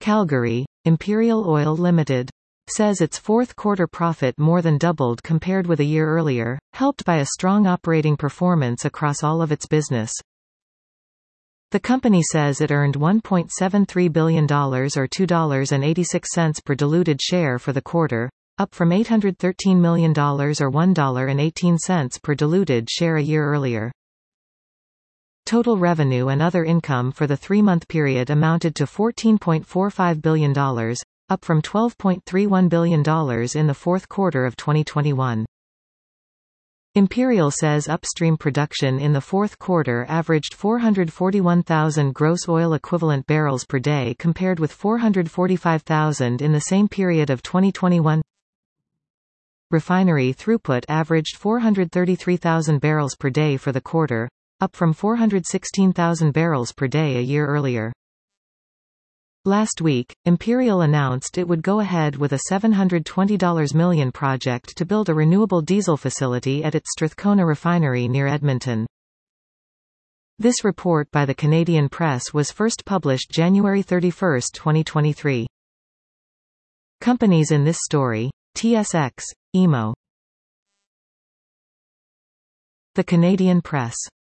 Calgary, Imperial Oil Limited, says its fourth quarter profit more than doubled compared with a year earlier, helped by a strong operating performance across all of its business. The company says it earned $1.73 billion or $2.86 per diluted share for the quarter, up from $813 million or $1.18 per diluted share a year earlier. Total revenue and other income for the three-month period amounted to $14.45 billion, up from $12.31 billion in the fourth quarter of 2021. Imperial says upstream production in the fourth quarter averaged 441,000 gross oil equivalent barrels per day compared with 445,000 in the same period of 2021. Refinery throughput averaged 433,000 barrels per day for the quarter, up from 416,000 barrels per day a year earlier. Last week, Imperial announced it would go ahead with a $720 million project to build a renewable diesel facility at its Strathcona refinery near Edmonton. This report by the Canadian Press was first published January 31, 2023. Companies in this story: TSX, EMO. The Canadian Press.